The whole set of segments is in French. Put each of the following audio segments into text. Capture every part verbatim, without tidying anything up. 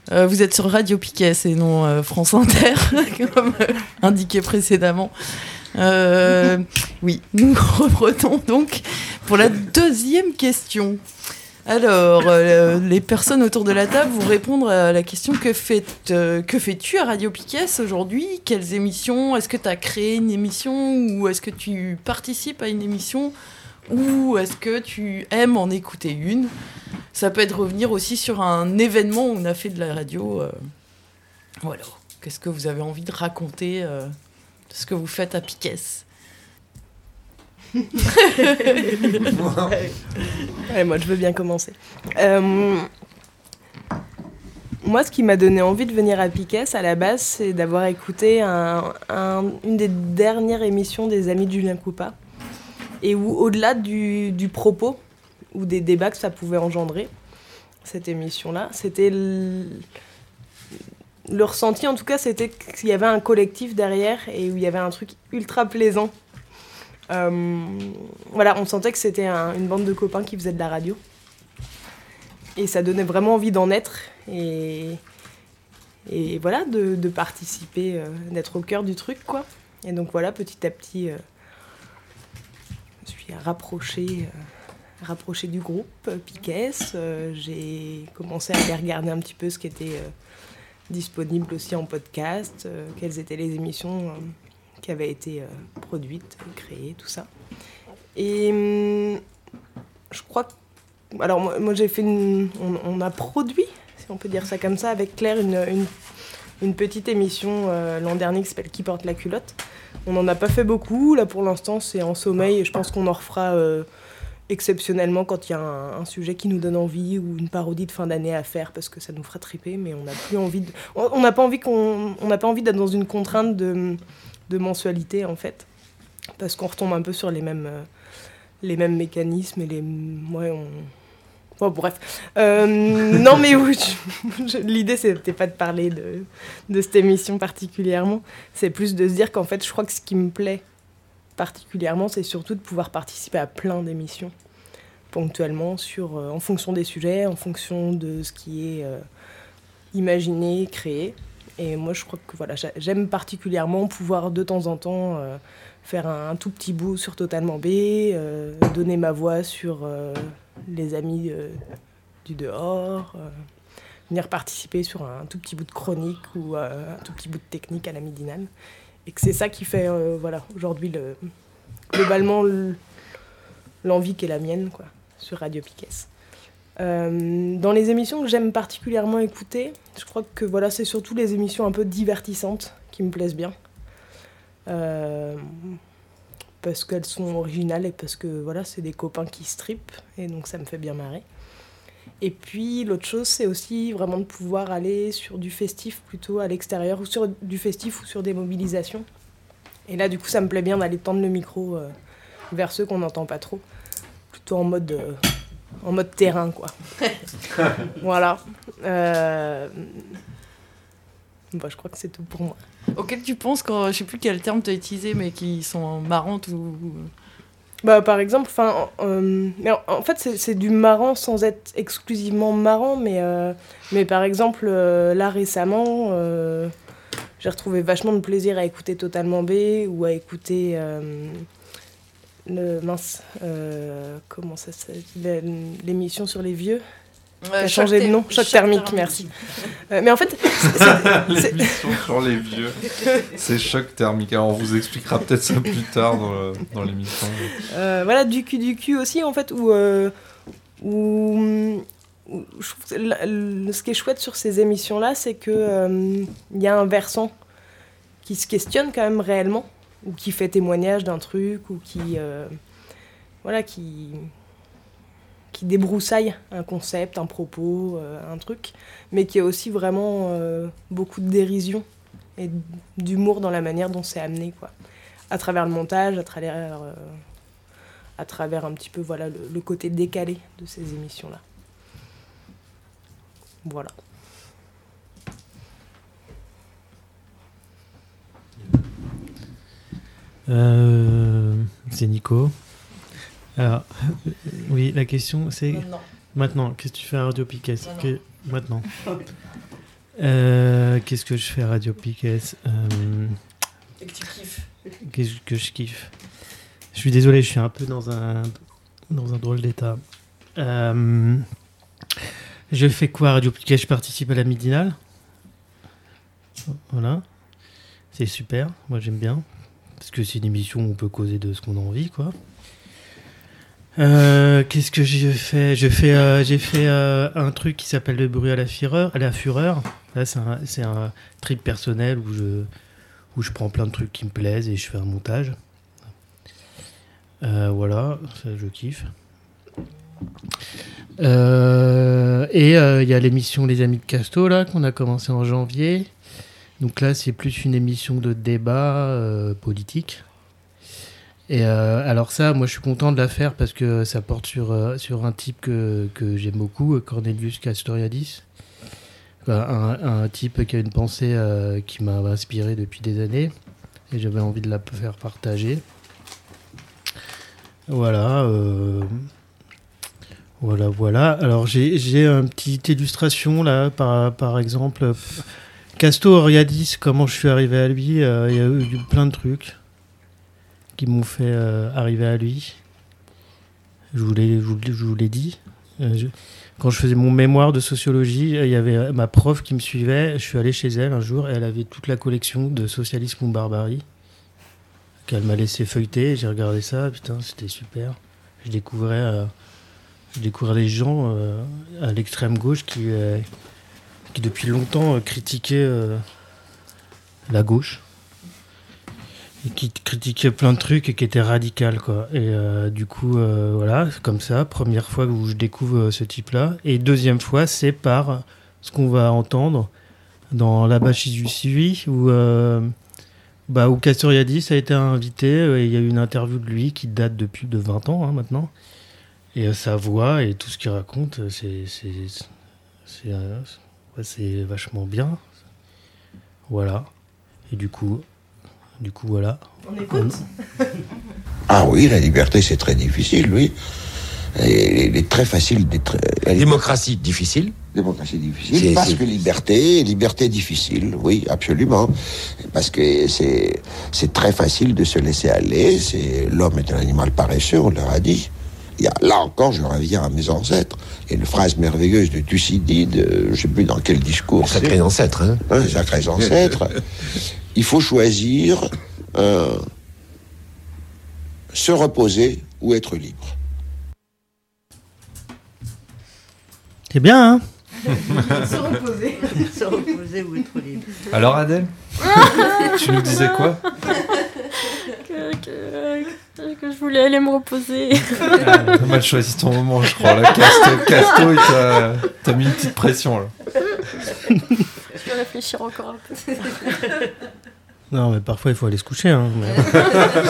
Euh, vous êtes sur Radio Piquet et non euh, France Inter, comme euh, indiqué précédemment. Euh, oui, nous reprenons donc pour la deuxième question. Alors, euh, les personnes autour de la table vont répondre à la question que, fais, euh, que fais-tu à Radio Piquet aujourd'hui ? Quelles émissions ? Est-ce que tu as créé une émission ou est-ce que tu participes à une émission ? Ou est-ce que tu aimes en écouter une ? Ça peut être revenir aussi sur un événement où on a fait de la radio. Euh... Voilà. Qu'est-ce que vous avez envie de raconter euh, de ce que vous faites à Piquet ? Ouais, moi, je veux bien commencer. Euh... Moi, ce qui m'a donné envie de venir à Piquet, à la base, c'est d'avoir écouté un, un, une des dernières émissions des Amis de Julien Coupa. Et où, au-delà du, du propos ou des débats que ça pouvait engendrer, cette émission-là, c'était le, le ressenti, en tout cas, c'était qu'il y avait un collectif derrière et où il y avait un truc ultra plaisant. Euh, voilà, on sentait que c'était un, une bande de copains qui faisaient de la radio. Et ça donnait vraiment envie d'en être et, et voilà, de, de participer, euh, d'être au cœur du truc, quoi. Et donc voilà, petit à petit... Euh, rapproché, euh, rapproché du groupe euh, Piquet. Euh, j'ai commencé à aller regarder un petit peu ce qui était euh, disponible aussi en podcast, euh, quelles étaient les émissions euh, qui avaient été euh, produites, créées, tout ça. Et hum, je crois que... Alors moi, moi j'ai fait une... On, on a produit, si on peut dire ça comme ça, avec Claire, une, une, une petite émission euh, l'an dernier qui s'appelle « Qui porte la culotte ». On n'en a pas fait beaucoup, là pour l'instant c'est en sommeil et je pense qu'on en refera euh, exceptionnellement quand il y a un, un sujet qui nous donne envie ou une parodie de fin d'année à faire parce que ça nous ferait triper, mais on n'a plus envie de... On n'a pas envie qu'on... On n'a pas envie d'être dans une contrainte de, de mensualité en fait, parce qu'on retombe un peu sur les mêmes, euh, les mêmes mécanismes et les... Ouais, on... Bon, bref. Euh, non, mais oui, je, je, l'idée, c'était pas de parler de, de cette émission particulièrement. C'est plus de se dire qu'en fait, je crois que ce qui me plaît particulièrement, c'est surtout de pouvoir participer à plein d'émissions, ponctuellement, sur, euh, en fonction des sujets, en fonction de ce qui est euh, imaginé, créé. Et moi, je crois que voilà, j'aime particulièrement pouvoir, de temps en temps, euh, faire un, un tout petit bout sur Totalement B, euh, donner ma voix sur... Euh, les amis euh, du dehors, euh, venir participer sur un tout petit bout de chronique ou euh, un tout petit bout de technique à la midinale. Et que c'est ça qui fait, euh, voilà, aujourd'hui, le, globalement, le, l'envie qui est la mienne, quoi, sur Radio Piquet. Euh, dans les émissions que j'aime particulièrement écouter, je crois que voilà, c'est surtout les émissions un peu divertissantes qui me plaisent bien. Euh, parce qu'elles sont originales et parce que voilà, c'est des copains qui strippent et donc ça me fait bien marrer. Et puis l'autre chose, c'est aussi vraiment de pouvoir aller sur du festif plutôt à l'extérieur ou sur du festif ou sur des mobilisations. Et là du coup ça me plaît bien d'aller tendre le micro euh, vers ceux qu'on n'entend pas trop, plutôt en mode, euh, en mode terrain quoi. Voilà. Euh... Bah, je crois que c'est tout pour moi. Auquel tu penses quand, je sais plus quel terme tu as utilisé, mais qui sont marrantes ou... Bah, par exemple, enfin, euh, mais en, en fait, c'est, c'est du marrant sans être exclusivement marrant, mais, euh, mais par exemple, euh, là récemment, euh, j'ai retrouvé vachement de plaisir à écouter Totalement B ou à écouter euh, le mince, euh, comment ça s'appelle, l'émission sur les vieux. Ouais, qui a changé de nom, Choc, Choc thermique, thermique, merci. Euh, mais en fait, c'est, c'est... l'émission sur les vieux, c'est Choc thermique. Alors on vous expliquera peut-être ça plus tard dans, le, dans l'émission. Euh, voilà, du cul du cul aussi en fait, où, euh, où, où je trouve que la, le, ce qui est chouette sur ces émissions-là, c'est que euh, y a un versant qui se questionne quand même réellement, ou qui fait témoignage d'un truc, ou qui, euh, voilà, qui qui débroussaille un concept, un propos, euh, un truc, mais qui a aussi vraiment euh, beaucoup de dérision et d'humour dans la manière dont c'est amené, quoi. À travers le montage, à travers, euh, à travers un petit peu voilà, le, le côté décalé de ces émissions-là. Voilà. Euh, c'est Nico. Alors, oui, la question c'est... Maintenant. Maintenant, qu'est-ce que tu fais à Radio Piquet? Que... Maintenant. Euh, qu'est-ce que je fais à Radio Piques euh, Et que tu kiffes. Qu'est-ce que je kiffe? Je suis désolé, je suis un peu dans un, dans un drôle d'état. Euh, je fais quoi à Radio Piques? Je participe à la midinale. Voilà. C'est super, moi j'aime bien. Parce que c'est une émission où on peut causer de ce qu'on a envie, quoi. Euh, qu'est-ce que j'ai fait? Je fais, euh, j'ai fait euh, un truc qui s'appelle Le bruit à la fureur. À la fureur. Là, c'est un, c'est un trip personnel où je, où je prends plein de trucs qui me plaisent et je fais un montage. Euh, voilà, ça, je kiffe. Euh, et il euh, y a l'émission Les Amis de Casto, là, qu'on a commencé en janvier. Donc là, c'est plus une émission de débat euh, politique. Et euh, alors ça, moi je suis content de la faire parce que ça porte sur, euh, sur un type que, que j'aime beaucoup, Cornelius Castoriadis. Un, un type qui a une pensée euh, qui m'a inspiré depuis des années et j'avais envie de la faire partager. Voilà. Euh, voilà, voilà. Alors j'ai, j'ai une petite illustration là, par, par exemple. Castoriadis, comment je suis arrivé à lui, euh, il y a eu plein de trucs qui m'ont fait euh, arriver à lui. Je vous l'ai, je vous, je vous l'ai dit. Euh, je, quand je faisais mon mémoire de sociologie, il y avait ma prof qui me suivait. Je suis allé chez elle un jour et elle avait toute la collection de Socialisme ou Barbarie qu'elle m'a laissé feuilleter. J'ai regardé ça, putain, c'était super. Je découvrais, euh, je découvrais des gens euh, à l'extrême gauche qui, euh, qui depuis longtemps euh, critiquaient euh, la gauche. Et qui critiquait plein de trucs et qui était radical, quoi. Et euh, du coup, euh, voilà, c'est comme ça, première fois où je découvre euh, ce type-là. Et deuxième fois, c'est par ce qu'on va entendre dans La Bâchise du Suivi, où, euh, bah, où Castoriadis a été invité, euh, et il y a eu une interview de lui qui date depuis de vingt ans, hein, maintenant. Et euh, sa voix et tout ce qu'il raconte, c'est, c'est, c'est, euh, ouais, c'est vachement bien. Voilà. Et du coup... Du coup, voilà. On écoute. Ah oui, la liberté, c'est très difficile, oui. Et il est très facile d'être... La Démocratie difficile. Démocratie difficile, C'est, parce c'est... que liberté, liberté difficile, oui, absolument. Parce que c'est, c'est très facile de se laisser aller. C'est, l'homme est un animal paresseux, on leur a dit. Il y a, là encore, je reviens à mes ancêtres. Il y a une phrase merveilleuse de Thucydide, je ne sais plus dans quel discours. Sacrés ancêtres, hein. Hein, sacrés ancêtres. Il faut choisir euh, se reposer ou être libre. C'est bien, hein? Se reposer. Se reposer ou être libre. Alors Adèle, tu nous disais quoi? que, que, que je voulais aller me reposer. Ah, t'as mal choisi ton moment, je crois. Là, Casto, Casto il t'a, t'a mis une petite pression, là. Je vais réfléchir encore un peu. Non, mais parfois, il faut aller se coucher. Hein, mais...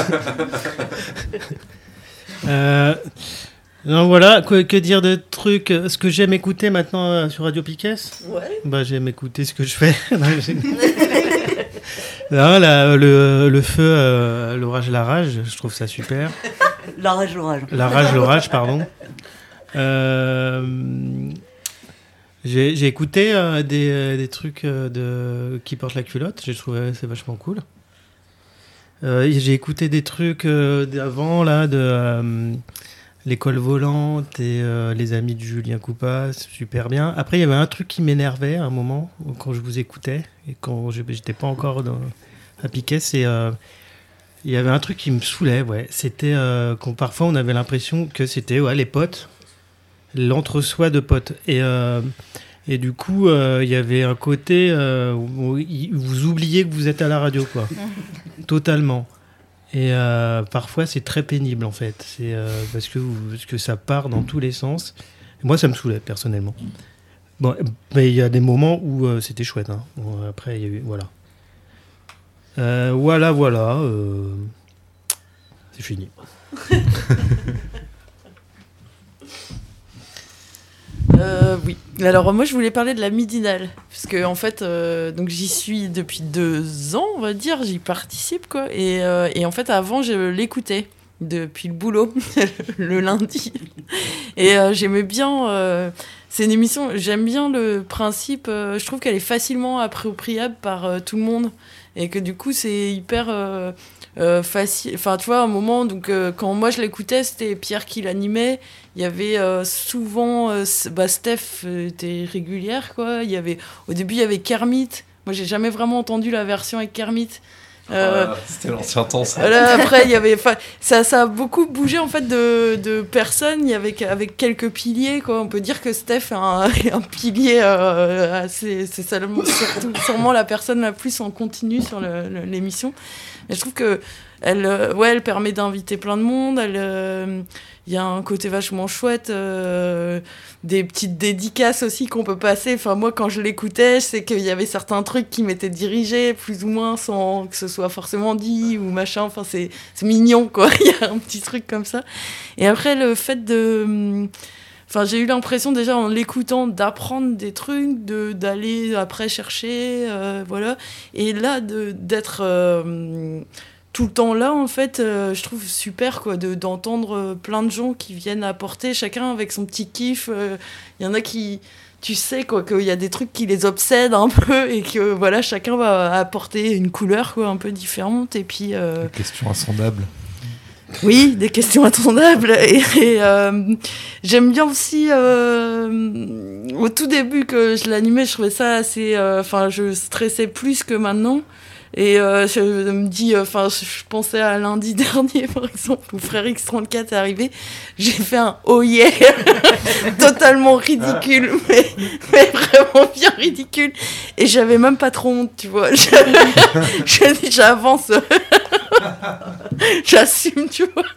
euh, non, voilà. Que, que dire de trucs? Ce que j'aime écouter maintenant euh, sur Radio Piques, Ouais. bah, j'aime écouter ce que je fais. non, non, la, le, le feu, euh, l'orage, la rage, je trouve ça super. La rage, l'orage. La rage, l'orage, pardon. Euh... J'ai, j'ai écouté euh, des, euh, des trucs euh, de qui portent la culotte, j'ai trouvé c'est vachement cool. Euh, j'ai écouté des trucs euh, d'avant là de euh, l'école volante et euh, les amis de Julien Coupas, super bien. Après il y avait un truc qui m'énervait à un moment quand je vous écoutais et quand je, j'étais pas encore dans, à Piquet, c'est euh, il y avait un truc qui me saoulait, ouais. C'était euh, quand parfois on avait l'impression que c'était ouais les potes. L'entre-soi de potes. Et, euh, et du coup, il euh, y avait un côté euh, où vous oubliez que vous êtes à la radio, quoi. Totalement. Et euh, parfois, c'est très pénible, en fait. C'est, euh, parce, que vous, parce que ça part dans tous les sens. Et moi, ça me saoulait, personnellement. Bon, mais il y a des moments où euh, c'était chouette. Hein. Bon, après, il y a eu... Voilà. Euh, voilà, voilà. Euh, c'est fini. Euh, oui. Alors moi je voulais parler de la midinale parce que en fait euh, donc j'y suis depuis deux ans on va dire, j'y participe quoi et, euh, et en fait avant je l'écoutais depuis le boulot le lundi et euh, j'aimais bien euh, c'est une émission, j'aime bien le principe, euh, je trouve qu'elle est facilement appropriable par euh, tout le monde. Et que du coup, c'est hyper euh, euh, facile. Enfin, tu vois, à un moment, donc, euh, quand moi je l'écoutais, c'était Pierre qui l'animait. Il y avait euh, souvent. Euh, bah, Steph était régulière, quoi. Il y avait, au début, il y avait Kermit. Moi, j'ai jamais vraiment entendu la version avec Kermit. Euh, Ah, c'était l'ancien temps, ça. Voilà, après, il y avait, ça, ça a beaucoup bougé en fait de, de personnes. Il y avait avec quelques piliers, quoi. On peut dire que Steph est un, un pilier euh, assez, c'est seulement, surtout, sûrement la personne la plus en continu sur le, le, l'émission. Mais je trouve que elle, euh, ouais, elle permet d'inviter plein de monde. Elle, euh, il y a un côté vachement chouette, euh, des petites dédicaces aussi qu'on peut passer. Enfin, moi, quand je l'écoutais, je sais qu'il y avait certains trucs qui m'étaient dirigés, plus ou moins, sans que ce soit forcément dit ou machin. Enfin, c'est, c'est mignon, quoi. Il y a un petit truc comme ça. Et après, le fait de... Enfin, j'ai eu l'impression, déjà, en l'écoutant, d'apprendre des trucs, de, d'aller après chercher, euh, voilà. Et là, de, d'être... Euh, tout le temps là, en fait, euh, je trouve super, quoi, de, d'entendre euh, plein de gens qui viennent apporter, chacun avec son petit kiff. Il euh, y en a qui, tu sais, quoi, qu'il y a des trucs qui les obsèdent un peu et que, voilà, chacun va apporter une couleur, quoi, un peu différente. Et puis... Euh... Des questions insondables. Oui, des questions insondables. Et, et euh, j'aime bien aussi, euh, au tout début que je l'animais, je trouvais ça assez... Enfin, euh, je stressais plus que maintenant. Et euh, je me dis, enfin, euh, je pensais à lundi dernier, par exemple, où Frère X trente-quatre est arrivé. J'ai fait un oh yeah totalement ridicule, mais, mais vraiment bien ridicule. Et j'avais même pas trop honte, tu vois. Je, je dis, j'avance, j'assume, tu vois.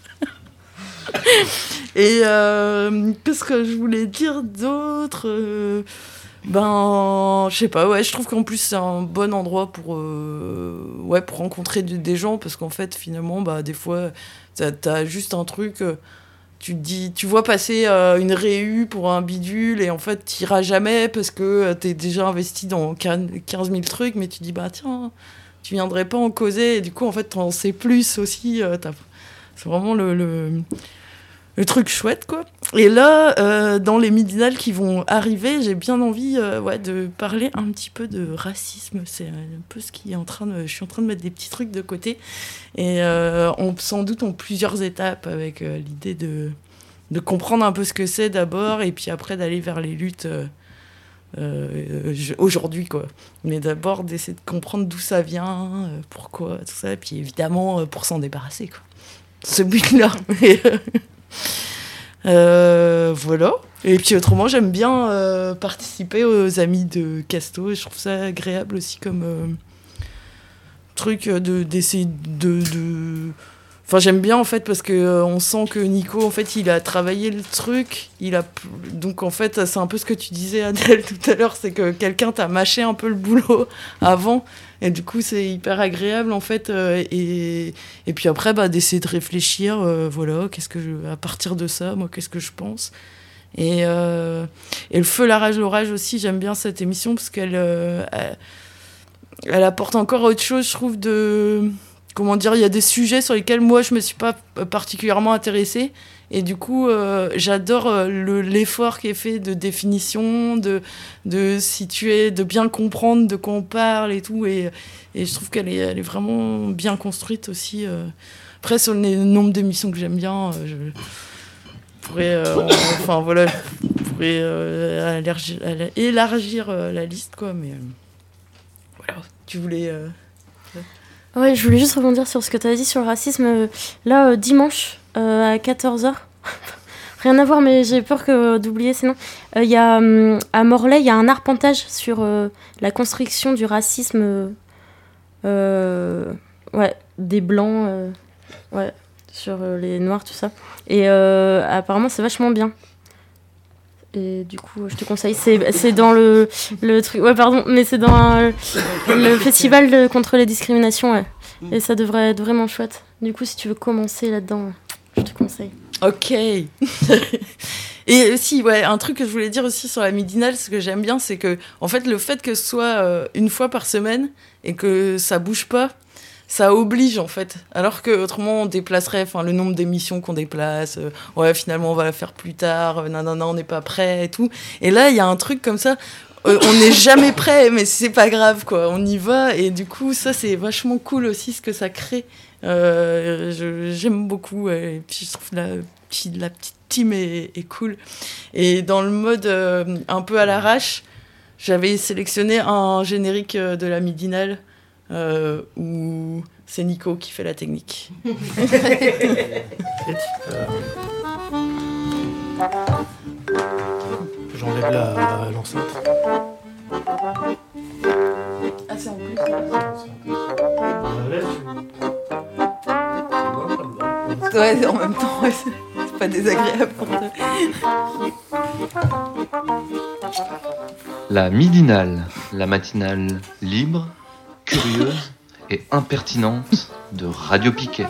Et euh, qu'est-ce que je voulais dire d'autre euh, Ben, je sais pas, ouais, je trouve qu'en plus c'est un bon endroit pour, euh, ouais, pour rencontrer de, des gens, parce qu'en fait, finalement, bah, des fois, t'as, t'as juste un truc, euh, tu te dis, tu vois passer euh, une réu pour un bidule, et en fait, t'iras jamais parce que euh, t'es déjà investi dans quinze mille trucs, mais tu dis, bah tiens, tu viendrais pas en causer, et du coup, en fait, t'en sais plus aussi, euh, t'as, c'est vraiment le... le Le truc chouette, quoi. Et là, euh, dans les midinales qui vont arriver, j'ai bien envie euh, ouais, de parler un petit peu de racisme. C'est un peu ce qui est en train de... Je suis en train de mettre des petits trucs de côté. Et euh, on, sans doute en plusieurs étapes, avec euh, l'idée de, de comprendre un peu ce que c'est d'abord, et puis après d'aller vers les luttes euh, euh, aujourd'hui, quoi. Mais d'abord d'essayer de comprendre d'où ça vient, euh, pourquoi, tout ça. Et puis évidemment, euh, pour s'en débarrasser, quoi. Ce but-là. Mais, euh, Euh, voilà. Et puis autrement, j'aime bien euh, participer aux amis de Casto, et je trouve ça agréable aussi comme euh, truc de, d'essayer de, de... Enfin, j'aime bien en fait parce que euh, on sent que Nico, en fait, il a travaillé le truc. Il a... Donc en fait, c'est un peu ce que tu disais, Adèle, tout à l'heure, c'est que quelqu'un t'a mâché un peu le boulot avant. Et du coup, c'est hyper agréable, en fait. Euh, et, et puis après, bah, d'essayer de réfléchir, euh, voilà, qu'est-ce que je, à partir de ça, moi, qu'est-ce que je pense. Et, euh, et le feu, la rage, l'orage aussi, j'aime bien cette émission parce qu'elle euh, elle, elle apporte encore autre chose, je trouve, de... Comment dire, il y a des sujets sur lesquels, moi, je me suis pas particulièrement intéressée. Et du coup, euh, j'adore euh, le, l'effort qui est fait de définition, de, de situer, de bien comprendre de quoi on parle et tout. Et, et je trouve qu'elle est, elle est vraiment bien construite aussi. Euh. Après, sur le nombre d'émissions que j'aime bien, euh, je pourrais, euh, enfin, voilà, je pourrais euh, élargir, élargir euh, la liste, quoi. Mais euh, voilà, tu voulais... Euh... Ouais, je voulais juste rebondir sur ce que tu as dit sur le racisme. Là, euh, dimanche, euh, à quatorze heures, rien à voir, mais j'ai peur que, d'oublier sinon. Il euh, y a, euh, à Morlaix, il y a un arpentage sur euh, la construction du racisme euh, ouais, des Blancs, euh, ouais, sur euh, les Noirs, tout ça. Et euh, apparemment, c'est vachement bien. Et du coup, je te conseille, c'est, c'est dans le, le truc... Ouais, pardon, mais c'est dans euh, le festival de, contre les discriminations, ouais. Et ça devrait être vraiment chouette. Du coup, si tu veux commencer là-dedans, je te conseille. Ok. Et aussi, ouais, un truc que je voulais dire aussi sur la midinale, ce que j'aime bien, c'est que, en fait, le fait que ce soit euh, une fois par semaine et que ça bouge pas, ça oblige en fait. Alors que autrement on déplacerait, enfin le nombre d'émissions qu'on déplace, euh, ouais finalement on va la faire plus tard, euh, non non non on n'est pas prêt et tout. Et là il y a un truc comme ça, euh, on n'est jamais prêt, mais c'est pas grave quoi, on y va et du coup ça c'est vachement cool aussi ce que ça crée. Euh, je, j'aime beaucoup euh, et puis je trouve la, la petite team est, est cool. Et dans le mode euh, un peu à l'arrache, j'avais sélectionné un générique de la midinale. Euh, où c'est Nico qui fait la technique. J'enlève la, l'enceinte. Ah, c'est en plus. Ouais, en même temps, ouais, c'est, c'est pas désagréable pour toi. La midinale, la matinale libre, curieuse et impertinente de Radio Piquet.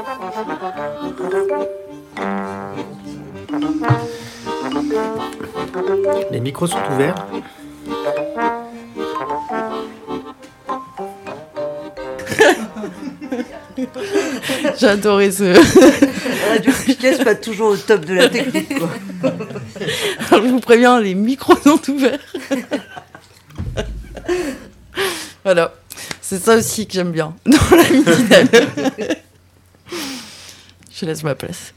Les micros sont ouverts. J'ai adoré ce... Radio Piquet, c'est pas toujours au top de la technique, quoi. Alors, je vous préviens, les micros sont ouverts. Voilà. C'est ça aussi que j'aime bien dans la midinale. Je laisse ma place.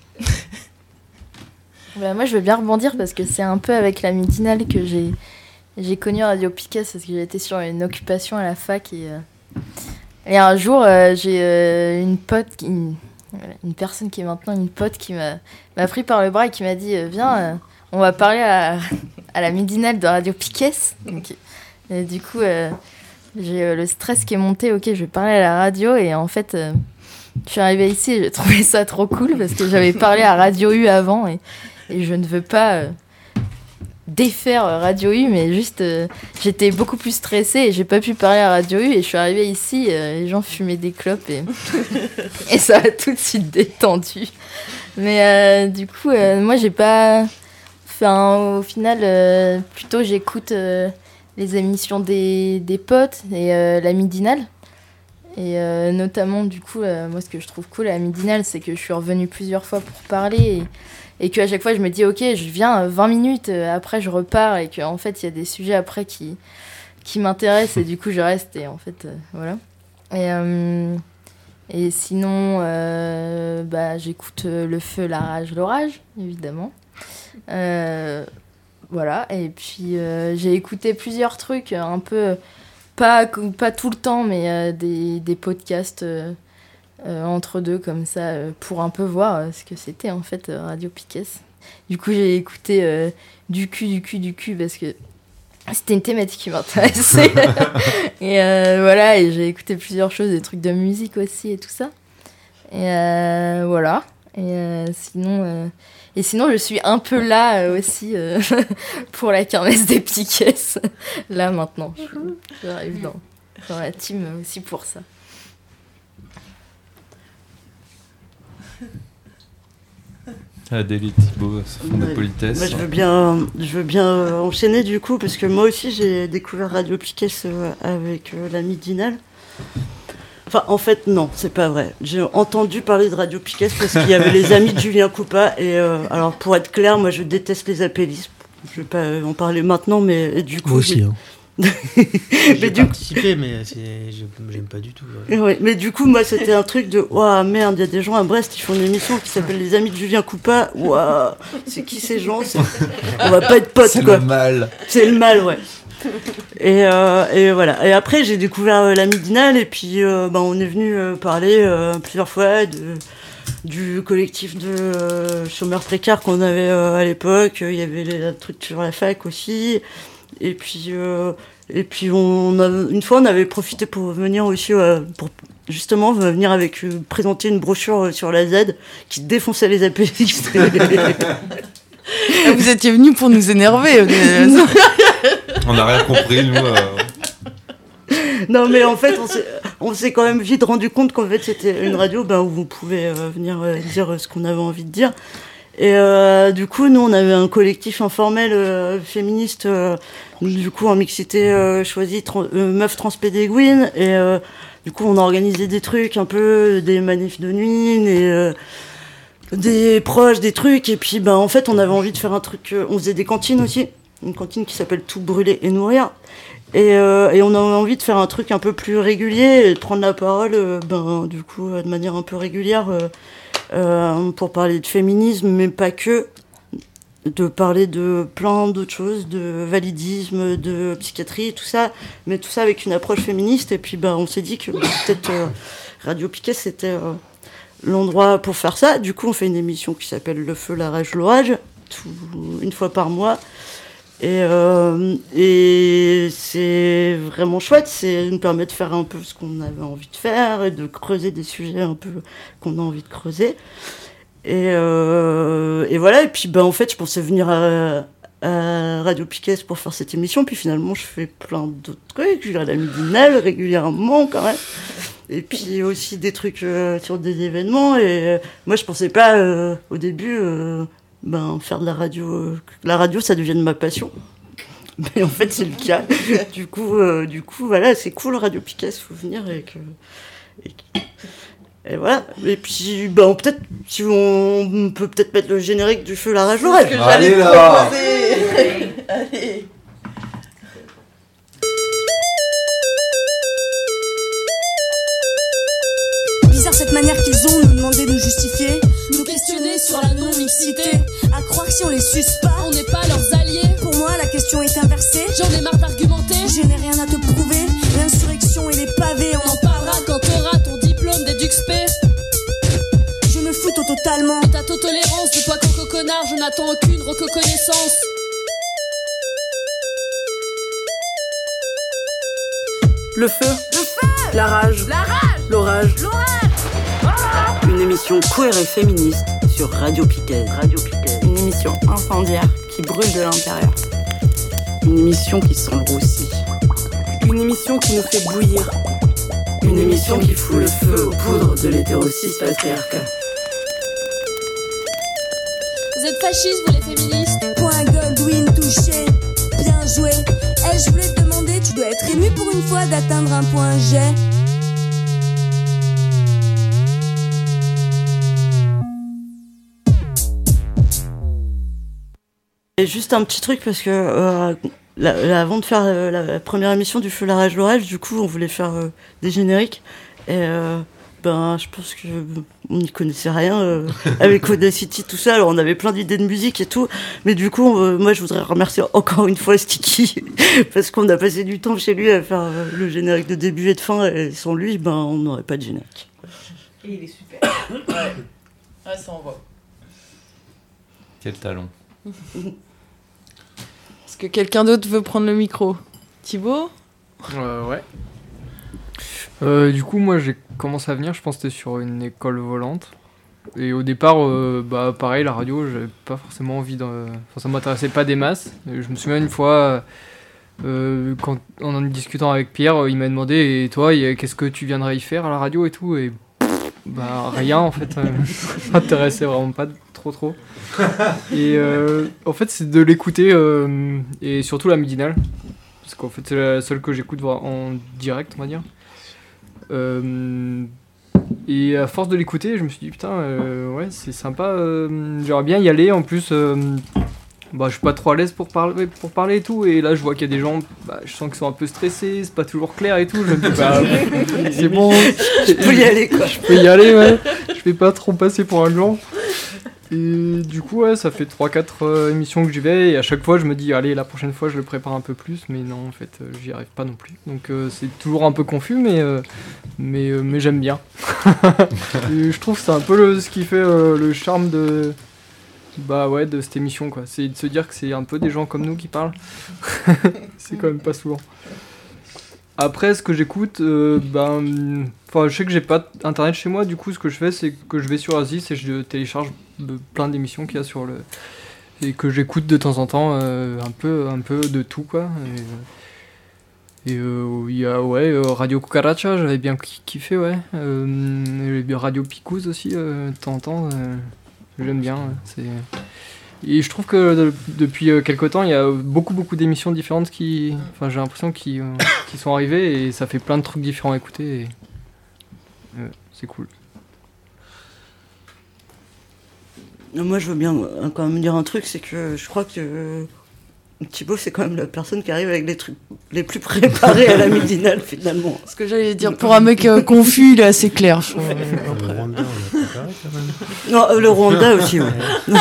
Bah, moi, je veux bien rebondir parce que c'est un peu avec la midinale que j'ai, j'ai connu Radio Piquet parce que j'étais sur une occupation à la fac et, euh, et un jour, euh, j'ai euh, une pote, qui, une, une personne qui est maintenant une pote qui m'a, m'a pris par le bras et qui m'a dit euh, viens, euh, on va parler à, à la midinale de Radio Piquet. Donc, et du coup... Euh, j'ai euh, le stress qui est monté, ok, je vais parler à la radio et en fait, euh, je suis arrivée ici et j'ai trouvé ça trop cool parce que j'avais parlé à Radio U avant et, et je ne veux pas euh, défaire euh, Radio U, mais juste, euh, j'étais beaucoup plus stressée et j'ai pas pu parler à Radio U et je suis arrivée ici, euh, les gens fumaient des clopes et, et ça a tout de suite détendu. Mais euh, du coup, euh, moi, j'ai pas... Enfin, au final, euh, plutôt j'écoute... Euh, les émissions des, des potes et euh, la midinale. Et euh, notamment, du coup, euh, moi, ce que je trouve cool à la midinale, c'est que je suis revenue plusieurs fois pour parler et, et qu'à chaque fois, je me dis, ok, je viens vingt minutes, euh, après, je repars et qu'en fait, il y a des sujets après qui, qui m'intéressent et du coup, je reste et en fait, euh, voilà. Et, euh, et sinon, euh, bah, j'écoute euh, Le Feu, la Rage, l'Orage, évidemment. Euh... Voilà, et puis euh, j'ai écouté plusieurs trucs, un peu, pas, pas tout le temps, mais euh, des, des podcasts euh, euh, entre deux, comme ça, euh, pour un peu voir euh, ce que c'était en fait Radio Piquet. Du coup, j'ai écouté euh, du cul, du cul, du cul, parce que c'était une thématique qui m'intéressait. Et euh, voilà, et j'ai écouté plusieurs choses, des trucs de musique aussi et tout ça. Et euh, voilà, et euh, sinon... Euh, Et sinon, je suis un peu là euh, aussi euh, pour la kermesse des Piquet. Là, maintenant. Je- J'arrive dans, dans la team aussi pour ça. Adèle et Thibaut, ça font Ouais. des politesses. Moi, je veux bien, je veux bien euh, enchaîner du coup, parce que moi aussi j'ai découvert Radio Piquet euh, avec euh, la midinale. Enfin, en fait, non, c'est pas vrai. J'ai entendu parler de Radio Piquet parce qu'il y avait les amis de Julien Coupa. Et euh, alors, pour être clair, moi, je déteste les apélismes. Je vais pas en parler maintenant, mais et du coup. Moi aussi. j'ai- Hein. mais J'ai du participé, mais c'est... je- j'aime pas du tout. Ouais. Ouais, mais du coup, moi, c'était un truc de ouah, merde, il y a des gens à Brest qui font une émission qui s'appelle Les Amis de Julien Coupa. Ouah, c'est qui ces gens? C'est- On va pas être potes, C'est quoi. le mal. C'est le mal, ouais. Et, euh, et voilà. Et après, j'ai découvert euh, la midinale, et puis euh, bah, on est venu euh, parler euh, plusieurs fois de, du collectif de euh, chômeurs précaires qu'on avait euh, à l'époque. Il y avait les trucs sur la fac aussi. Et puis, euh, et puis on a, une fois, on avait profité pour venir aussi, euh, pour justement venir avec euh, présenter une brochure sur la Z qui défonçait les apéristes. Ah, vous étiez venus pour nous énerver. euh, On n'a rien compris, nous. euh. Non, mais en fait, on s'est, on s'est quand même vite rendu compte qu'en fait, c'était une radio ben, où vous pouvez euh, venir euh, dire ce qu'on avait envie de dire. Et euh, du coup, nous, on avait un collectif informel euh, féministe, euh, du coup, en mixité euh, choisie, tran- euh, meuf transpédéguine. Et euh, du coup, on a organisé des trucs, un peu des manifs de nuit, et, euh, des proches, des trucs. Et puis, ben, en fait, on avait envie de faire un truc. Euh, on faisait des cantines aussi. Une cantine qui s'appelle Tout brûler et nourrir. Et, euh, et on avait envie de faire un truc un peu plus régulier et de prendre la parole, euh, ben, du coup, de manière un peu régulière euh, euh, pour parler de féminisme, mais pas que. De parler de plein d'autres choses, de validisme, de psychiatrie, tout ça, mais tout ça avec une approche féministe. Et puis, ben, on s'est dit que ben, peut-être euh, Radio Piquet, c'était euh, l'endroit pour faire ça. Du coup, on fait une émission qui s'appelle Le Feu, la Rage, l'Orage, tout, une fois par mois. Et, euh, et c'est vraiment chouette, c'est nous permet de faire un peu ce qu'on avait envie de faire et de creuser des sujets un peu qu'on a envie de creuser. Et, euh, et voilà, et puis ben, en fait, je pensais venir à, à Radio Piquet pour faire cette émission, puis finalement, je fais plein d'autres trucs. Je viens à la midinale régulièrement quand même. Et puis aussi des trucs euh, sur des événements. Et euh, moi, je pensais pas euh, au début euh, ben, faire de la radio, euh, que la radio, ça devienne ma passion. Mais en fait, c'est le cas. du, coup, euh, du coup, voilà, c'est cool, Radio Piquet, il faut venir et que. Et que... Et voilà. Et puis, ben, peut-être, si on peut peut-être mettre le générique du Feu, la Rage, l'Orage. C'est ce que j'allais là. proposer. Allez. Bizarre cette manière qu'ils ont de nous demander de nous justifier, nous questionner sur la non-mixité. À croire que si on les suce pas, on n'est pas leurs alliés. Pour moi, la question est inversée. J'en ai marre d'argumenter. Je n'ai rien à te prouver. L'insurrection et les pavés, on en parlera quand t'auras ton diplôme d'EduxP. Je me fous tout totalement de ta tolérance, de toi coco connard, je n'attends aucune reconnaissance. Le feu, Le feu, la rage, la rage, l'orage. l'orage. Ah, Une émission queer et féministe sur Radio Piquet. Radio Piquet. Une émission incendiaire qui brûle de l'intérieur. Une émission qui sent le roussi. Une émission qui nous fait bouillir. Une émission qui fout le feu aux poudres de l'hétérosis patriarcat. vous êtes fascistes, vous les féministes. Point Goldwyn touché, bien joué. Eh, je voulais te demander, tu dois être ému pour une fois d'atteindre un point G. Et juste un petit truc parce que euh, la, la, avant de faire euh, la, la première émission du Feu, la Rage, l'Orage, du coup on voulait faire euh, des génériques et euh, ben je pense que on n'y connaissait rien euh, avec Audacity tout ça, alors on avait plein d'idées de musique et tout, mais du coup euh, moi je voudrais remercier encore une fois Sticky parce qu'on a passé du temps chez lui à faire euh, le générique de début et de fin et sans lui ben on n'aurait pas de générique. Et il est super. Ouais, ouais ça envoie. Quel talent. Est-ce que quelqu'un d'autre veut prendre le micro? Thibaut? Euh, ouais. Euh, du coup, moi, j'ai commencé à venir, je pense que c'était sur une école volante. Et au départ, euh, bah, pareil, la radio, j'avais pas forcément envie de... Enfin, ça m'intéressait pas des masses. Et je me souviens une fois, euh, quand, en en discutant avec Pierre, il m'a demandé, et toi, y a- qu'est-ce que tu viendrais y faire à la radio et tout? Et bah, rien, en fait. Euh, ça m'intéressait vraiment pas trop, trop. Et euh, en fait, c'est de l'écouter, euh, et surtout la midinale. Parce qu'en fait, c'est la seule que j'écoute en direct, on va dire. Euh, et à force de l'écouter, je me suis dit, putain, euh, ouais, c'est sympa. euh, J'aimerais bien y aller. En plus, euh, bah, je suis pas trop à l'aise pour parler, pour parler et tout. Et là, je vois qu'il y a des gens, bah, je sens qu'ils sont un peu stressés, c'est pas toujours clair et tout. Je me dis, bah, c'est bon. Je peux y aller, quoi. Je peux y aller, ouais. Je vais pas trop passer pour un gland. Et du coup, ouais, ça fait trois quatre euh, émissions que j'y vais, et à chaque fois, je me dis, allez, la prochaine fois, je le prépare un peu plus, mais non, en fait, euh, j'y arrive pas non plus. Donc, euh, c'est toujours un peu confus, mais, euh, mais, euh, mais j'aime bien. Et je trouve que c'est un peu le, ce qui fait euh, le charme de, bah, ouais, de cette émission, quoi. C'est de se dire que c'est un peu des gens comme nous qui parlent. C'est quand même pas souvent. Après, ce que j'écoute, euh, ben, enfin, je sais que j'ai pas internet chez moi, du coup, ce que je fais, c'est que je vais sur Asis et je télécharge de- plein d'émissions qu'il y a sur le. Et que j'écoute de temps en temps, euh, un, peu, un peu de tout, quoi. Et, et, euh, il y a, ouais, euh, Radio Cucaracha, j'avais bien ki- kiffé, ouais. Euh, et Radio Picouz aussi, euh, de temps en temps, euh, j'aime bien, ouais, c'est. Et je trouve que de- depuis euh, quelque temps, il y a beaucoup, beaucoup d'émissions différentes qui. Enfin, j'ai l'impression qui, euh, qui sont arrivées et ça fait plein de trucs différents à écouter. Et euh, c'est cool. Moi, je veux bien euh, quand même dire un truc, c'est que je crois que euh, Thibaut, c'est quand même la personne qui arrive avec les trucs les plus préparés à la midinale, finalement. Ce que j'allais dire, pour un mec euh, confus, il est assez clair, je trouve. Le Rwanda, on l'a préparé quand même. Non, euh, le Rwanda aussi, ouais.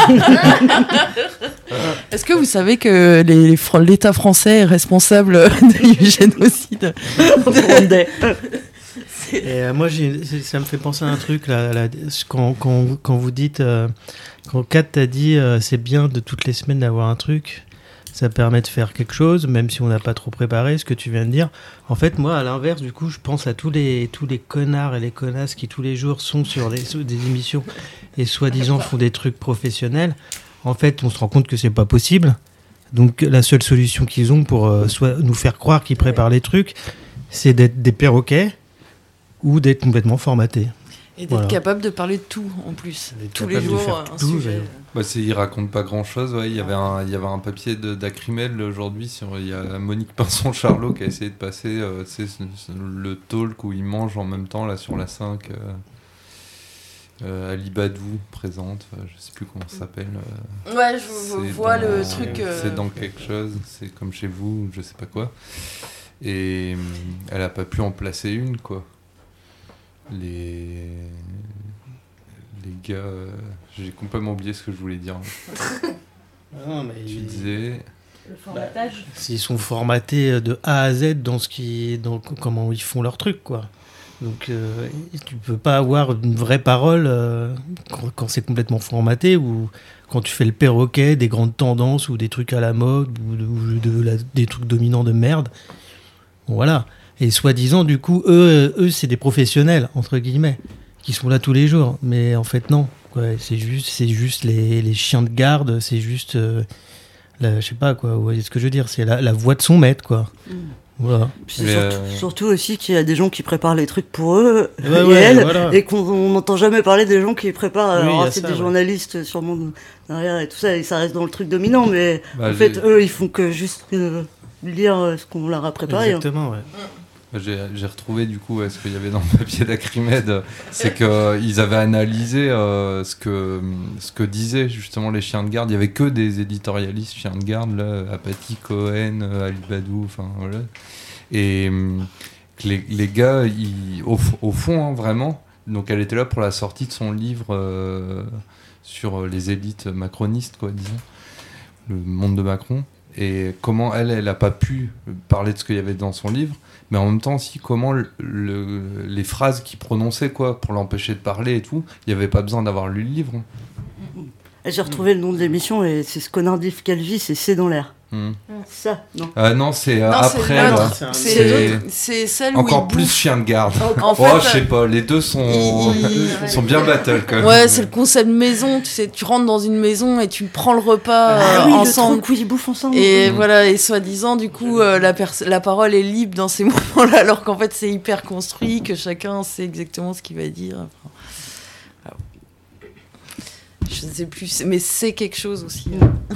Est-ce que vous savez que les, les Fr- l'État français est responsable du génocide rwandais? Et euh, moi, j'ai, ça me fait penser à un truc, là, là, quand, quand, quand vous dites, euh, quand Kat t'a dit, euh, c'est bien de toutes les semaines d'avoir un truc, ça permet de faire quelque chose, même si on n'a pas trop préparé, ce que tu viens de dire. En fait, moi, à l'inverse, du coup, je pense à tous les, tous les connards et les connasses qui, tous les jours, sont sur les, sur des émissions et soi-disant font des trucs professionnels. En fait, on se rend compte que c'est pas possible. Donc, la seule solution qu'ils ont pour euh, soit nous faire croire qu'ils préparent les trucs, c'est d'être des perroquets ou d'être complètement formatés. Et d'être Voilà. capable de parler de tout, en plus. D'être Tous les capable de jours, faire un tout, sujet. ouais. Bah, c'est, il raconte pas grand chose. Ouais. Il, y avait un, il y avait un papier de, d'Acrimel aujourd'hui. Sur, il y a Monique Pinson-Charlot qui a essayé de passer euh, c'est, c'est, c'est le talk où ils mangent en même temps là, sur la cinq. Euh, euh, Ali Badou présente. Euh, je sais plus comment ça s'appelle. Euh, Ouais, je, je c'est vois dans- le truc. euh, C'est dans quelque chose. C'est comme chez vous, je sais pas quoi. Et euh, elle a pas pu en placer une, quoi. Les. Les gars, euh, j'ai complètement oublié ce que je voulais dire. Non, mais tu il- disais. Le formatage. S'ils sont formatés de A à Z dans ce qui, dans comment ils font leur truc, quoi. Donc, euh, tu peux pas avoir une vraie parole euh, quand, quand c'est complètement formaté ou quand tu fais le perroquet des grandes tendances ou des trucs à la mode ou, de, ou de la- des trucs dominants de merde. Bon, voilà. Et soi-disant, du coup, eux, eux, c'est des professionnels entre guillemets qui sont là tous les jours. Mais en fait, non. Ouais, c'est juste, c'est juste les, les chiens de garde. C'est juste, euh, la- je sais pas quoi. Vous voyez ce que je veux dire? C'est la, la voix de son maître, quoi. Mm. Voilà. Puis c'est Mais, surtout, euh, surtout aussi qu'il y a des gens qui préparent les trucs pour eux Ouais, et ouais, elles, voilà. et qu'on on n'entend jamais parler des gens qui les préparent. Oui, Alors, il y a c'est ça, des ouais. journalistes sûrement derrière et tout ça, et ça reste dans le truc dominant, mais Bah, en fait, j'ai- eux, ils font que juste euh, lire euh, ce qu'on leur a préparé. hein. Exactement, ouais. J'ai, j'ai retrouvé du coup ouais, ce qu'il y avait dans le papier d'Acrimed, c'est qu'ils avaient analysé euh, ce, que, ce que disaient justement les chiens de garde. Il n'y avait que des éditorialistes chiens de garde, là, Apathy, Cohen, euh, Ali Badou, enfin voilà. Et hum, que les, les gars, ils, au, f- au fond, hein, vraiment, donc elle était là pour la sortie de son livre euh, sur les élites macronistes, quoi, disons, le monde de Macron. Et comment elle, elle n'a pas pu parler de ce qu'il y avait dans son livre, mais en même temps aussi comment le, le- les phrases qu'il prononçait, quoi, pour l'empêcher de parler et tout, il n'y avait pas besoin d'avoir lu le livre. Et J'ai retrouvé le nom de l'émission et c'est ce connard d'Yves Calvi, c'est C'est dans l'air. Hmm. C'est ça, non Ah non, c'est euh, Non, c'est après, l'autre. là. C'est C'est l'autre. C'est celle où encore il plus bouffe. chien de garde. En Oh, fait, je sais pas, les deux sont, il- sont bien battle quand même. Ouais, c'est le concept maison. Tu sais, tu rentres dans une maison et tu prends le repas Ah euh, oui, le ensemble. truc où ils bouffent ensemble. Et Mm. voilà, et soi-disant, du coup, euh, la, pers- la parole est libre dans ces moments-là, alors qu'en fait, c'est hyper construit, que chacun sait exactement ce qu'il va dire. Enfin, alors, je ne sais plus, c'est- mais c'est quelque chose aussi.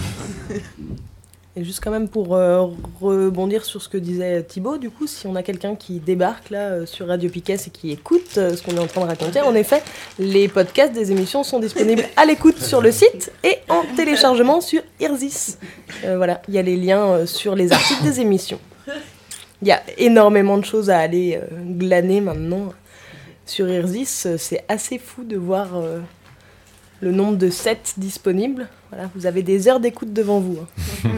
Et juste quand même pour euh, rebondir sur ce que disait Thibaut, du coup, si on a quelqu'un qui débarque là euh, sur Radio Piquet et qui écoute euh, ce qu'on est en train de raconter, en effet, les podcasts des émissions sont disponibles à l'écoute sur le site et en téléchargement sur Irzis. Euh, voilà, il y a les liens euh, sur les articles des émissions. Il y a énormément de choses à aller euh, glaner maintenant sur Irzis. Euh, C'est assez fou de voir euh, le nombre de sets disponibles. Voilà, vous avez des heures d'écoute devant vous. hein.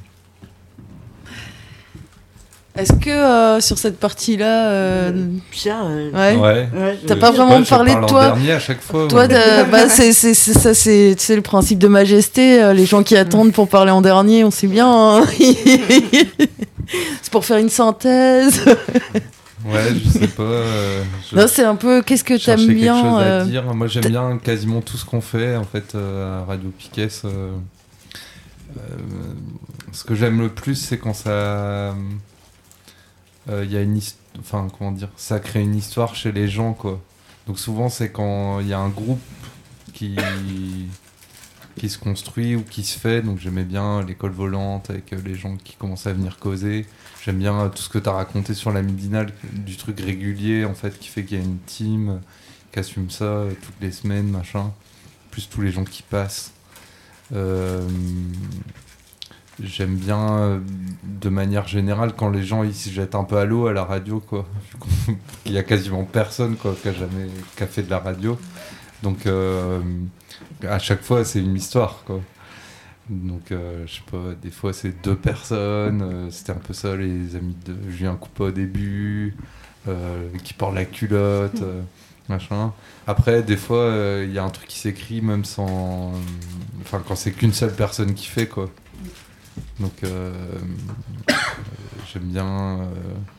Est-ce que euh, sur cette partie-là, euh, Pierre, euh, ouais, Ouais. Ouais, t'as Euh, pas je sais vraiment pas, je parlé parle de en toi. dernier à chaque fois. Toi, ouais. t'as- bah, c'est c'est c'est ça, c'est c'est le principe de majesté. euh, Les gens qui attendent pour parler en dernier, on sait bien. hein. C'est pour faire une synthèse. Ouais, je sais pas. euh, je- Non, c'est un peu. Qu'est-ce que chercher t'aimes quelque bien chose à euh, dire. Moi, j'aime t'as- bien quasiment tout ce qu'on fait en fait euh, à Radio Piquet. euh, euh, ce que j'aime le plus, c'est quand ça, il y a une, his- enfin comment dire, ça crée une histoire chez les gens, quoi. Donc souvent, c'est quand il y a un groupe qui qui se construit ou qui se fait. Donc j'aimais bien l'école volante avec euh, les gens qui commençaient à venir causer. J'aime bien euh, tout ce que tu as raconté sur la midinale, du truc régulier en fait, qui fait qu'il y a une team euh, qui assume ça euh, toutes les semaines, machin. Plus tous les gens qui passent. Euh, j'aime bien euh, de manière générale quand les gens ils se jettent un peu à l'eau à la radio, quoi. Il y a quasiment personne quoi, qui a jamais qui a fait de la radio. Donc euh, à chaque fois c'est une histoire quoi. Donc euh, je sais pas, des fois c'est deux personnes, euh, c'était un peu ça les amis de Julien Coupa au début, euh, qui portent la culotte, euh, machin. Après des fois il euh, y a un truc qui s'écrit même sans, enfin quand c'est qu'une seule personne qui fait quoi. Donc euh, euh, j'aime bien euh,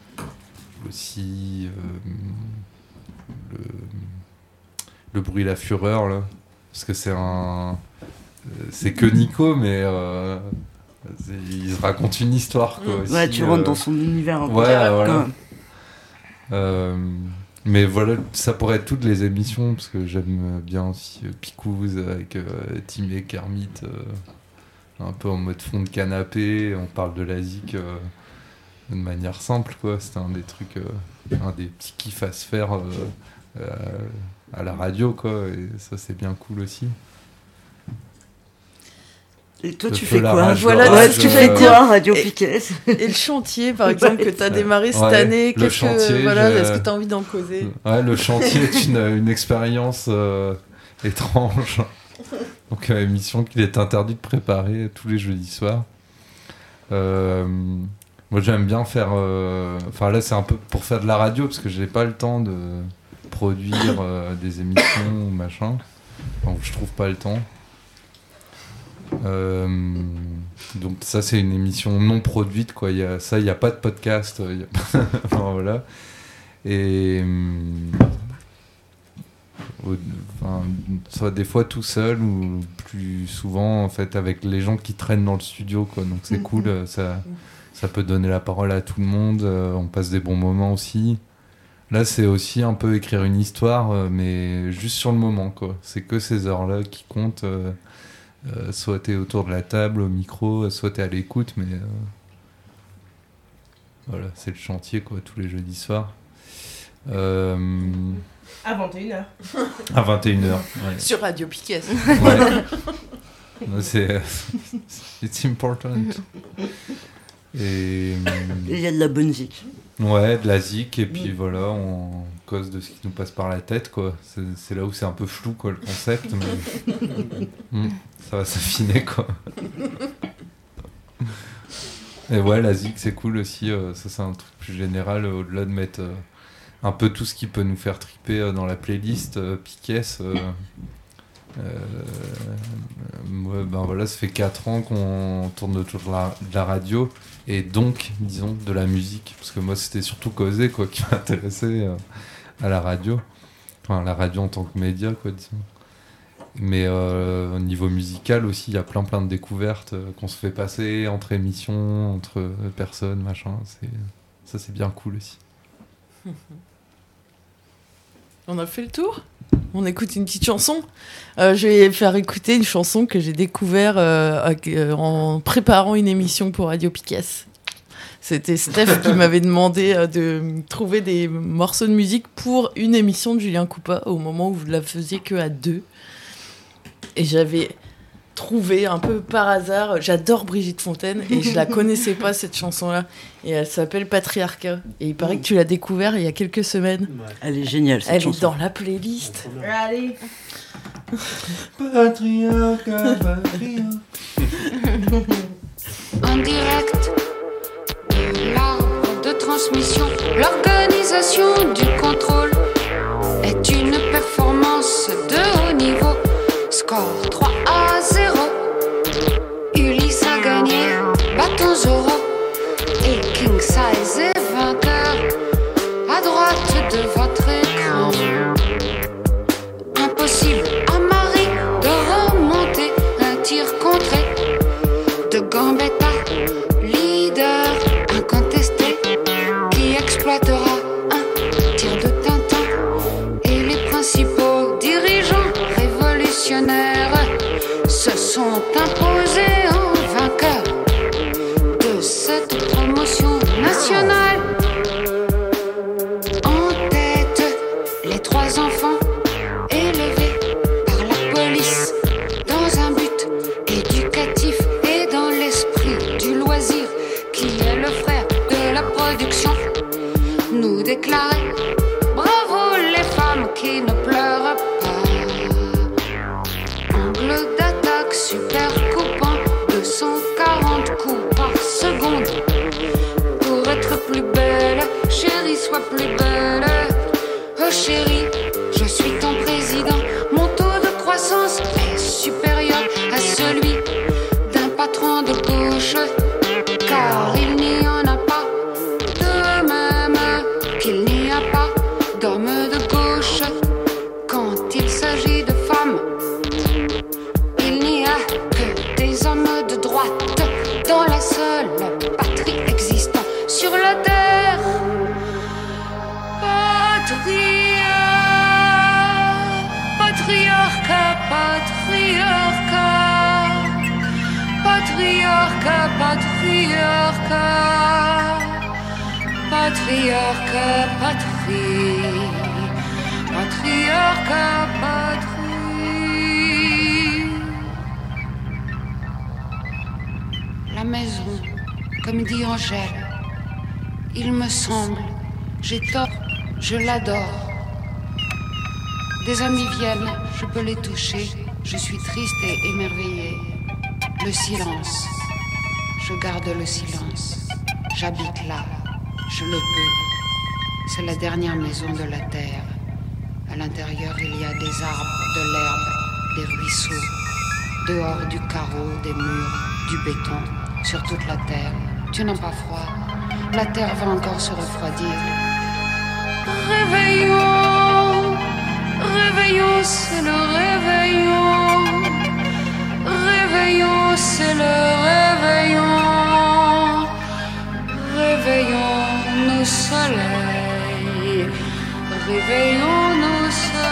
aussi euh, le le bruit la fureur là, parce que c'est un c'est que Nico mais euh, il se raconte une histoire quoi, aussi, ouais tu rentres euh... dans son univers un peu. Ouais voilà. euh, mais voilà ça pourrait être toutes les émissions parce que j'aime bien aussi euh, Picouz avec euh, Tim et Kermit euh, un peu en mode fond de canapé, on parle de la zik euh, de manière simple quoi, c'était un des trucs euh, un des petits kiffs à se faire euh, euh, à la radio quoi, et ça c'est bien cool aussi. Et toi tu fais quoi? Rage, voilà, ouais, tu fais quoi Radio Piquet? Et le chantier par exemple que tu as démarré cette ouais, année, le chantier, voilà, est-ce que tu as envie d'en causer? Ouais, le chantier est une, une expérience euh, étrange. Donc une émission qu'il est interdit de préparer tous les jeudis soirs. Euh, moi j'aime bien faire, enfin euh, là c'est un peu pour faire de la radio parce que j'ai pas le temps de produire euh, des émissions ou machin, donc je trouve pas le temps. Euh, donc ça c'est une émission non produite quoi, il y a ça, il y a pas de podcast, y a pas... enfin, voilà. Et euh, enfin, soit des fois tout seul ou plus souvent en fait avec les gens qui traînent dans le studio quoi, donc c'est cool, ça ça peut donner la parole à tout le monde, on passe des bons moments aussi. Là, c'est aussi un peu écrire une histoire, euh, mais juste sur le moment, quoi. C'est que ces heures-là qui comptent. Euh, euh, soit t'es autour de la table, au micro, soit t'es à l'écoute, mais... Euh, voilà, c'est le chantier, quoi, tous les jeudis soirs. Euh, à vingt et une heures. À vingt et une heures, ouais. Sur Radio Piquet. Ouais. C'est... It's important. Et il y a de la bonne zik. Ouais, de la zik, et puis mmh. voilà, on cause de ce qui nous passe par la tête, quoi. C'est, c'est là où c'est un peu flou, quoi, le concept, mais mmh, ça va s'affiner, quoi. Et ouais, la zik, c'est cool aussi, euh, ça c'est un truc plus général, euh, au-delà de mettre euh, un peu tout ce qui peut nous faire triper euh, dans la playlist, euh, Piquet, euh, euh, ouais, ben voilà, ça fait quatre ans qu'on tourne autour de la, de la radio, et donc, disons, de la musique, parce que moi c'était surtout Causé quoi, qui m'intéressait euh, à la radio, enfin la radio en tant que média, quoi, disons. Mais euh, au niveau musical aussi, il y a plein plein de découvertes euh, qu'on se fait passer entre émissions, entre euh, personnes, machin, c'est, ça c'est bien cool aussi. On a fait le tour ? On écoute une petite chanson. Euh, je vais faire écouter une chanson que j'ai découvert euh, euh, en préparant une émission pour Radio Piquet. C'était Steph qui m'avait demandé euh, de trouver des morceaux de musique pour une émission de Julien Coupa au moment où vous la faisiez que à deux. Et j'avais trouvé un peu par hasard, j'adore Brigitte Fontaine et je la connaissais pas cette chanson-là. Et elle s'appelle Patriarcat. Et il paraît que tu l'as découvert il y a quelques semaines. Elle est géniale cette Elle chanson. est dans la playlist. Allez. Patriarcat, patriarcat. En direct de l'arbre de transmission, l'organisation du contrôle est une performance de haut niveau. Score trois à zéro. Ulysse a gagné, bâton Zoro. Et King Size est vainqueur. À droite de votre écran. Impossible à Marie de remonter un tir contré de Gambetta, leader incontesté, qui exploitera un déclarer bravo les femmes qui ne pleurent pas. Angle d'attaque super coupant, deux cent quarante coups par seconde. Pour être plus belle, chérie, sois plus belle. Oh chérie, je suis ton président. Mon taux de croissance est supérieur à celui d'un patron de gauche, car il n'y en a pas de même qu'il n'y a pas d'homme de gauche. Quand il s'agit de femmes, il n'y a que des hommes de droite dans la seule patrie existant sur la terre. Patria, patriarcat, patriarcat, patriarcat, patriarcat, patriarcat, patrie, patriarcat, patrie. La maison, comme dit Angèle, il me semble, j'ai tort, je l'adore. Des amis viennent, je peux les toucher, je suis triste et émerveillée. Le silence, je garde le silence. J'habite là, je le peux. C'est la dernière maison de la terre. À l'intérieur, il y a des arbres, de l'herbe, des ruisseaux. Dehors, du carreau, des murs, du béton, sur toute la terre. Tu n'as pas froid. La terre va encore se refroidir. Réveillons, réveillons, c'est le réveillon. Réveillons, c'est le réveillon. Réveillons nos soleils. Réveillons nos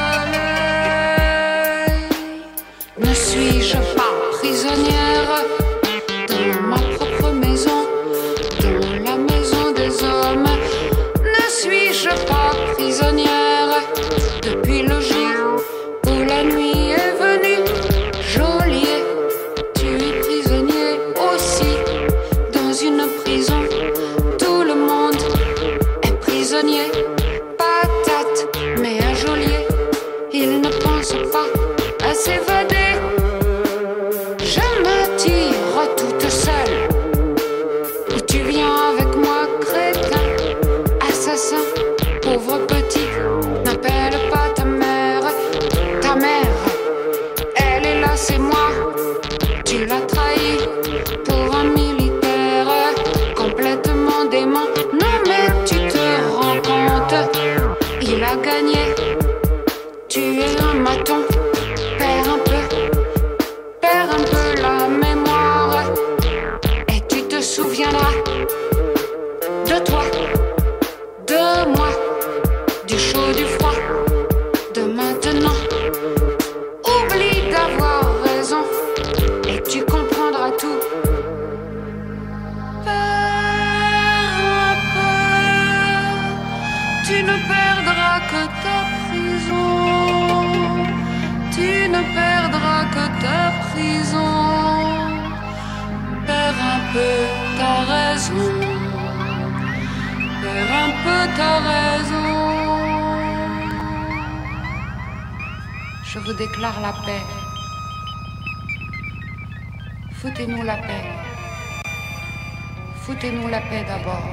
soleils. Ne suis-je pas prisonnière dans ma propre maison, dans la maison des hommes? Ne suis-je pas prisonnière depuis le jour où la nuit est venue? Geôlier, tu es prisonnier aussi dans une prison. Tout le monde est prisonnier. Patate, mais un geôlier, il ne pense pas à s'évader. Je me tire toute seule. Ou tu viens avec moi, crétin, assassin, pauvre petit. N'appelle pas ta mère, ta mère, elle est là, c'est moi. Tu l'as trahi pour un militaire complètement dément. Non mais tu te rends compte, il a gagné. Tu es un maton, perds un peu, perds un peu la mémoire. Et tu te souviendras de toi, de moi, du chaud, du froid, de maintenant. Oublie d'avoir raison et tu comprendras tout. Perds un peu, tu ne perdras que ta prison. Tu ne perdras que ta prison. Perds un peu ta raison. Perds un peu ta raison. Je vous déclare la paix. Foutez-nous la paix. Foutez-nous la paix d'abord.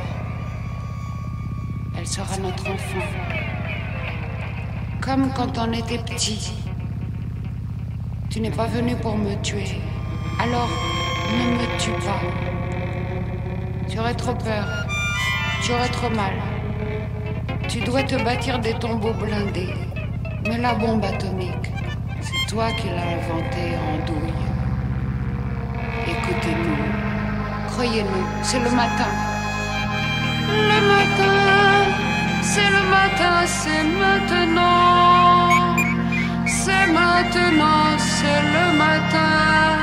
Elle sera notre enfant. Comme quand on était petit. Tu n'es pas venu pour me tuer. Alors, ne me tue pas. Tu aurais trop peur. Tu aurais trop mal. Tu dois te bâtir des tombeaux blindés. Mais la bombe atomique, c'est toi qui l'as inventée en douille. Écoutez-nous, croyez-nous, c'est le matin. Le matin, c'est le matin, c'est maintenant. C'est maintenant, c'est le matin.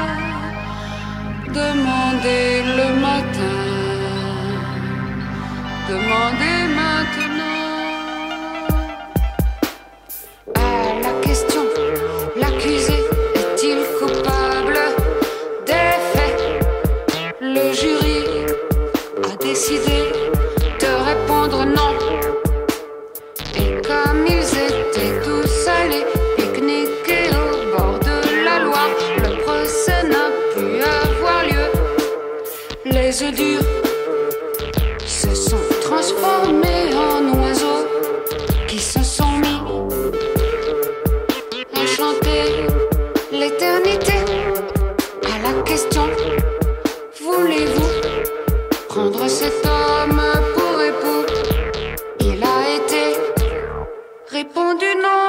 Demandez le matin. Demandez maintenant. À la question, l'accusé est-il coupable des faits? Le jury a décidé de répondre non. les œufs durs se sont transformés en oiseaux qui se sont mis à chanter l'éternité. À la question, voulez-vous prendre cet homme pour époux? Il a été répondu non.